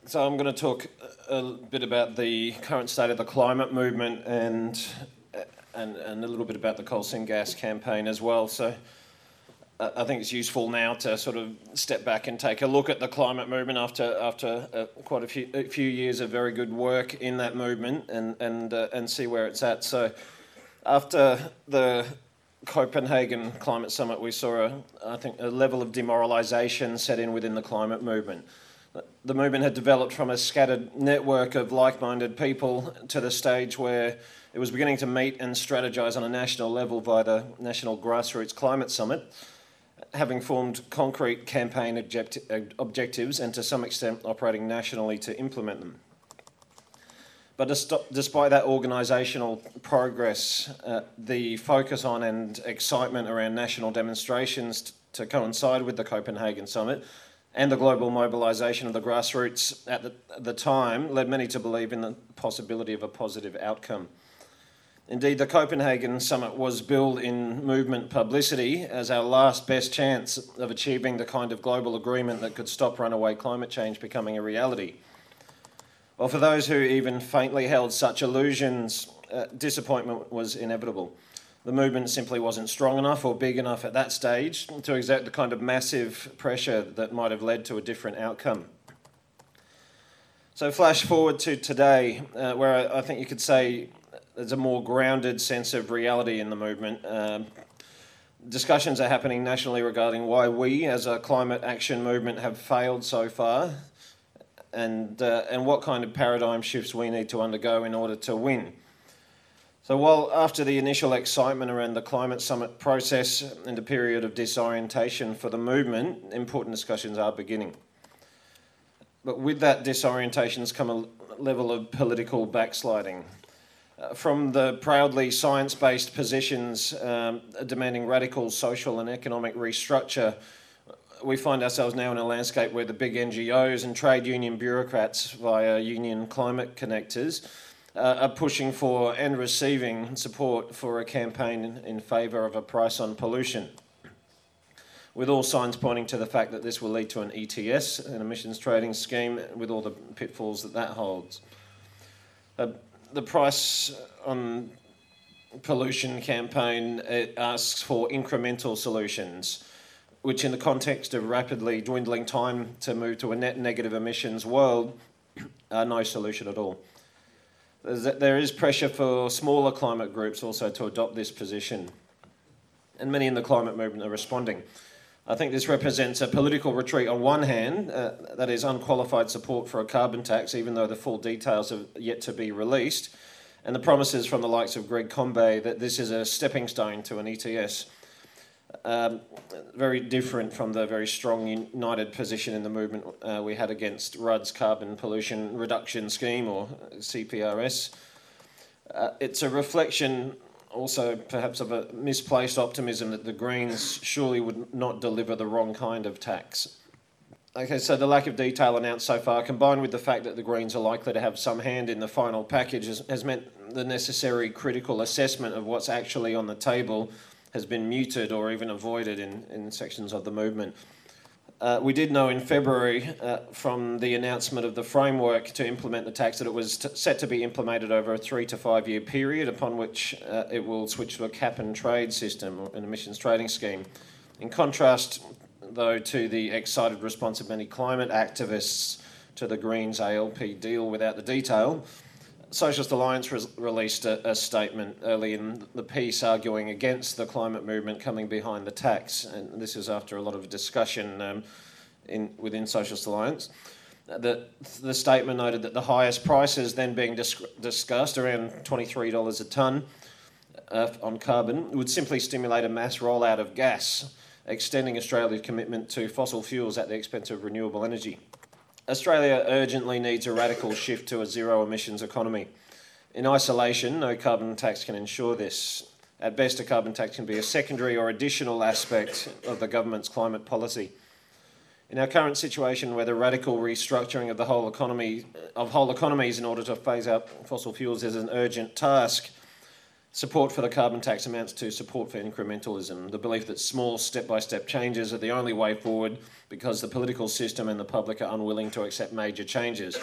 So I'm going to talk a bit about the current state of the climate movement and a little bit about the coal seam gas campaign as well. So I think it's useful now to sort of step back and take a look at the climate movement after quite a few years of very good work in that movement and see where it's at. So after the Copenhagen Climate Summit, we saw I think a level of demoralisation set in within the climate movement. The movement had developed from a scattered network of like-minded people to the stage where it was beginning to meet and strategise on a national level via the National Grassroots Climate Summit, having formed concrete campaign objectives and to some extent operating nationally to implement them. But despite that organisational progress, the focus on and excitement around national demonstrations to coincide with the Copenhagen Summit and the global mobilisation of the grassroots at the time led many to believe in the possibility of a positive outcome. Indeed, the Copenhagen Summit was billed in movement publicity as our last best chance of achieving the kind of global agreement that could stop runaway climate change becoming a reality. Well, for those who even faintly held such illusions, disappointment was inevitable. The movement simply wasn't strong enough or big enough at that stage to exert the kind of massive pressure that might have led to a different outcome. So flash forward to today, where I think you could say there's a more grounded sense of reality in the movement. Discussions are happening nationally regarding why we, as a climate action movement, have failed so far, and what kind of paradigm shifts we need to undergo in order to win. So while after the initial excitement around the climate summit process and a period of disorientation for the movement, important discussions are beginning. But with that disorientation has come a level of political backsliding. From the proudly science-based positions demanding radical social and economic restructure, we find ourselves now in a landscape where the big NGOs and trade union bureaucrats via union climate connectors are pushing for and receiving support for a campaign in favour of a price on pollution, with all signs pointing to the fact that this will lead to an ETS, an emissions trading scheme, with all the pitfalls that holds. The price on pollution campaign, it asks for incremental solutions, which in the context of rapidly dwindling time to move to a net negative emissions world are no solution at all. There is pressure for smaller climate groups also to adopt this position, and many in the climate movement are responding. I think this represents a political retreat on one hand, that is unqualified support for a carbon tax, even though the full details are yet to be released, and the promises from the likes of Greg Combet that this is a stepping stone to an ETS. Very different from the very strong united position in the movement we had against Rudd's Carbon Pollution Reduction Scheme, or CPRS. It's a reflection also perhaps of a misplaced optimism that the Greens surely would not deliver the wrong kind of tax. Okay, so the lack of detail announced so far, combined with the fact that the Greens are likely to have some hand in the final package, has meant the necessary critical assessment of what's actually on the table has been muted or even avoided in sections of the movement. We did know in February from the announcement of the framework to implement the tax that it was set to be implemented over a 3 to 5 year period, upon which it will switch to a cap and trade system, or an emissions trading scheme. In contrast, though, to the excited response of many climate activists to the Greens ALP deal without the detail, Socialist Alliance released a statement early in the piece arguing against the climate movement coming behind the tax, and this is after a lot of discussion within Socialist Alliance. The statement noted that the highest prices then being discussed, around $23 a tonne on carbon, would simply stimulate a mass rollout of gas, extending Australia's commitment to fossil fuels at the expense of renewable energy. Australia urgently needs a radical shift to a zero emissions economy. In isolation, no carbon tax can ensure this. At best, a carbon tax can be a secondary or additional aspect of the government's climate policy. In our current situation, where the radical restructuring of whole economies in order to phase out fossil fuels is an urgent task, Support for the carbon tax amounts to support for incrementalism, the belief that small step-by-step changes are the only way forward because the political system and the public are unwilling to accept major changes.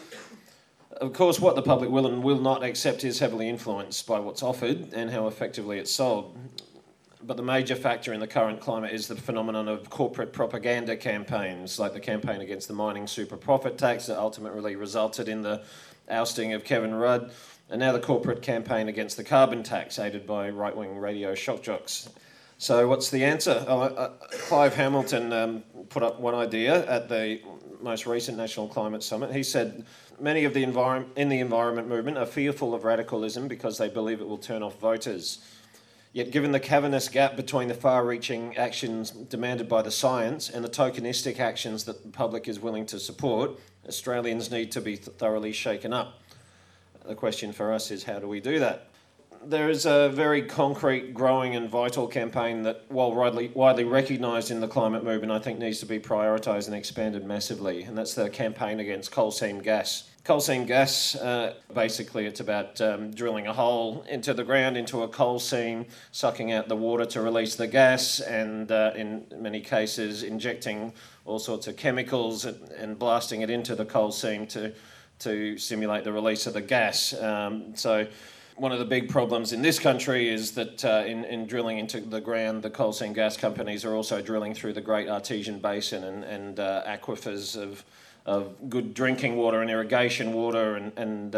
Of course, what the public will and will not accept is heavily influenced by what's offered and how effectively it's sold. But the major factor in the current climate is the phenomenon of corporate propaganda campaigns, like the campaign against the mining super profit tax that ultimately resulted in the ousting of Kevin Rudd, and now the corporate campaign against the carbon tax, aided by right-wing radio shock jocks. So what's the answer? Clive Hamilton put up one idea at the most recent National Climate Summit. He said many of the in the environment movement are fearful of radicalism because they believe it will turn off voters. Yet given the cavernous gap between the far-reaching actions demanded by the science and the tokenistic actions that the public is willing to support, Australians need to be thoroughly shaken up. The question for us is, how do we do that? There is a very concrete, growing and vital campaign that, while widely recognised in the climate movement, I think needs to be prioritised and expanded massively, and that's the campaign against coal seam gas. Coal seam gas, basically it's about drilling a hole into the ground, into a coal seam, sucking out the water to release the gas, and in many cases injecting all sorts of chemicals and blasting it into the coal seam to simulate the release of the gas. So one of the big problems in this country is that in drilling into the ground, the coal seam gas companies are also drilling through the Great Artesian Basin and aquifers of good drinking water and irrigation water, and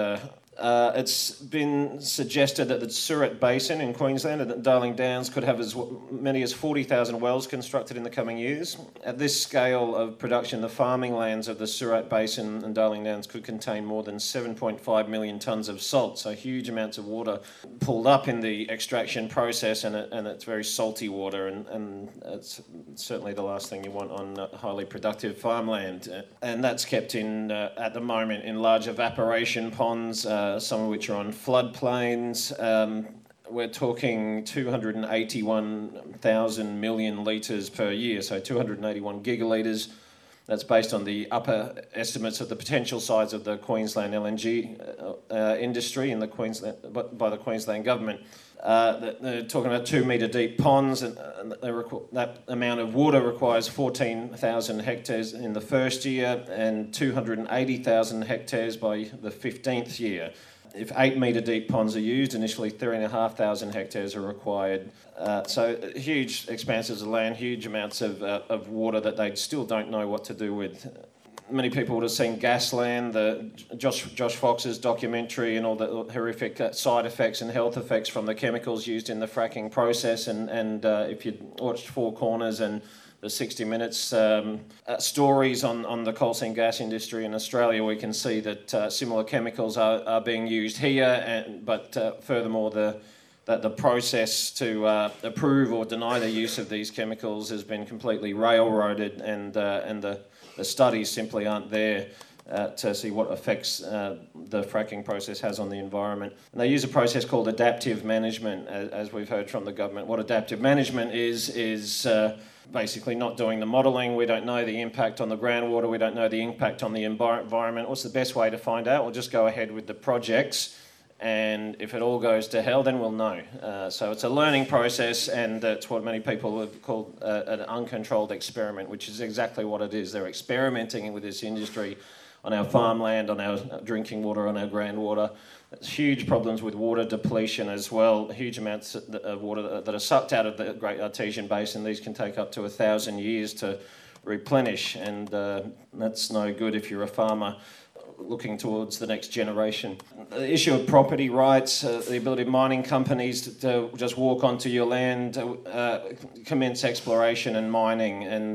it's been suggested that the Surat Basin in Queensland and Darling Downs could have as many as 40,000 wells constructed in the coming years. At this scale of production, the farming lands of the Surat Basin and Darling Downs could contain more than 7.5 million tonnes of salt, so huge amounts of water pulled up in the extraction process, and it's very salty water, and it's certainly the last thing you want on highly productive farmland. And that's kept in, at the moment, in large evaporation ponds, some of which are on floodplains. We're talking 281,000 million litres per year, so 281 gigalitres. That's based on the upper estimates of the potential size of the Queensland LNG industry in the by the Queensland government. They're talking about 2 metre deep ponds, and that amount of water requires 14,000 hectares in the first year and 280,000 hectares by the 15th year. If 8 metre deep ponds are used, initially 3,500 hectares are required. So huge expanses of land, huge amounts of water that they still don't know what to do with. Many people would have seen Gasland, the Josh Fox's documentary, and all the horrific side effects and health effects from the chemicals used in the fracking process. And if you watched Four Corners and the 60 Minutes stories on the coal seam gas industry in Australia, we can see that similar chemicals are being used here, but furthermore, the process to approve or deny the use of these chemicals has been completely railroaded, and the studies simply aren't there to see what effects the fracking process has on the environment. And they use a process called adaptive management, as we've heard from the government. What adaptive management is basically not doing the modelling. We don't know the impact on the groundwater. We don't know the impact on the environment. What's the best way to find out? We'll just go ahead with the projects, and if it all goes to hell, then we'll know. So it's a learning process, and it's what many people have called an uncontrolled experiment, which is exactly what it is. They're experimenting with this industry on our farmland, on our drinking water, on our groundwater. There's huge problems with water depletion as well, huge amounts of water that are sucked out of the Great Artesian Basin. These can take up to 1,000 years to replenish, and that's no good if you're a farmer looking towards the next generation. The issue of property rights, the ability of mining companies to just walk onto your land, commence exploration and mining, and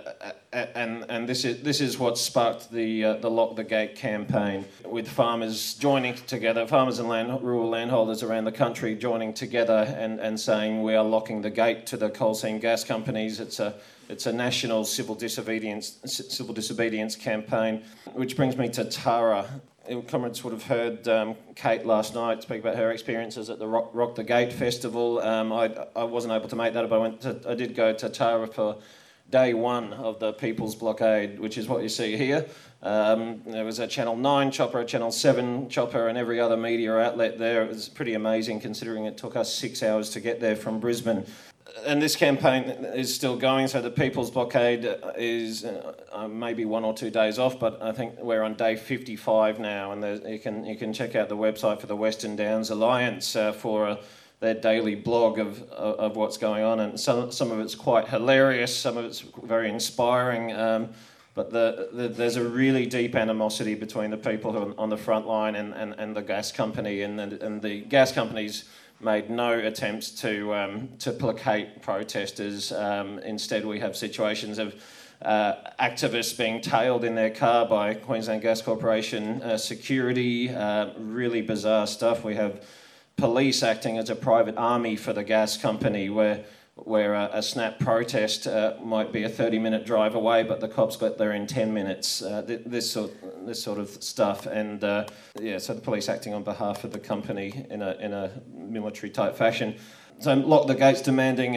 this is what sparked the Lock the Gate campaign, with farmers joining together, farmers and rural landholders around the country joining together and saying, we are locking the gate to the coal seam gas companies. It's a national civil disobedience campaign, which brings me to Tara. Comrades would have heard Kate last night speak about her experiences at the Rock the Gate festival. I wasn't able to make that, but I did go to Tara for day one of the People's Blockade, which is what you see here. There was a Channel 9 chopper, a Channel 7 chopper, and every other media outlet there. It was pretty amazing considering it took us 6 hours to get there from Brisbane. And this campaign is still going, so the People's Blockade is maybe 1 or 2 days off, but I think we're on day 55 now, and you can check out the website for the Western Downs Alliance for their daily blog of what's going on, and some of it's quite hilarious, some of it's very inspiring, but there's a really deep animosity between the people who are on the front line and the gas company, and the gas companies made no attempts to placate protesters. Instead, we have situations of activists being tailed in their car by Queensland Gas Corporation security, really bizarre stuff. We have police acting as a private army for the gas company, where a snap protest might be a 30-minute drive away, but the cops got there in 10 minutes. This sort of stuff, and so the police acting on behalf of the company in a military-type fashion. So Lock the Gates demanding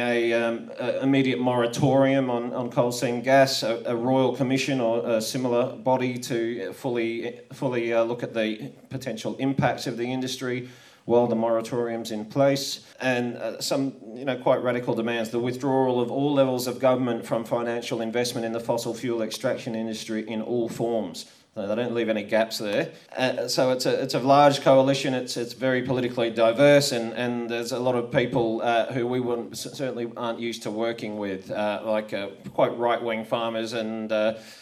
a immediate moratorium on coal seam gas, a royal commission or a similar body to fully look at the potential impacts of the industry while the moratorium's in place, and some quite radical demands: the withdrawal of all levels of government from financial investment in the fossil fuel extraction industry in all forms. So they don't leave any gaps there. So it's a large coalition. It's very politically diverse, and there's a lot of people who we certainly aren't used to working with, like quite right-wing farmers and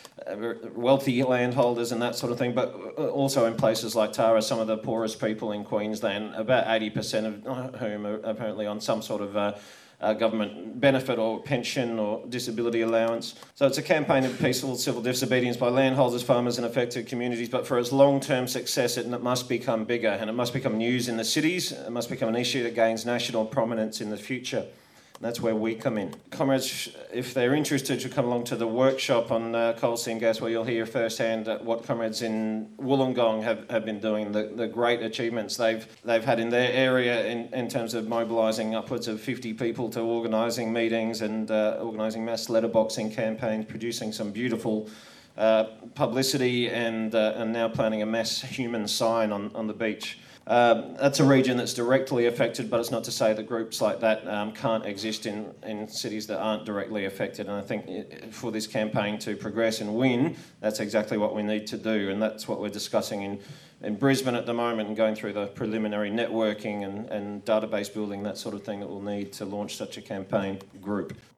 wealthy landholders and that sort of thing, but also in places like Tara, some of the poorest people in Queensland, about 80% of whom are apparently on some sort of government benefit or pension or disability allowance. So it's a campaign of peaceful civil disobedience by landholders, farmers and affected communities, but for its long-term success it must become bigger, and it must become news in the cities. It must become an issue that gains national prominence in the future. That's where we come in. Comrades, if they're interested, should come along to the workshop on coal seam gas, where you'll hear firsthand what comrades in Wollongong have been doing, the great achievements they've had in their area in terms of mobilising upwards of 50 people to organising meetings and organising mass letterboxing campaigns, producing some beautiful publicity, and now planning a mass human sign on the beach. That's a region that's directly affected, but it's not to say that groups like that can't exist in cities that aren't directly affected. And I think for this campaign to progress and win, that's exactly what we need to do, and that's what we're discussing in Brisbane at the moment, and going through the preliminary networking and database building, that sort of thing that we'll need to launch such a campaign group.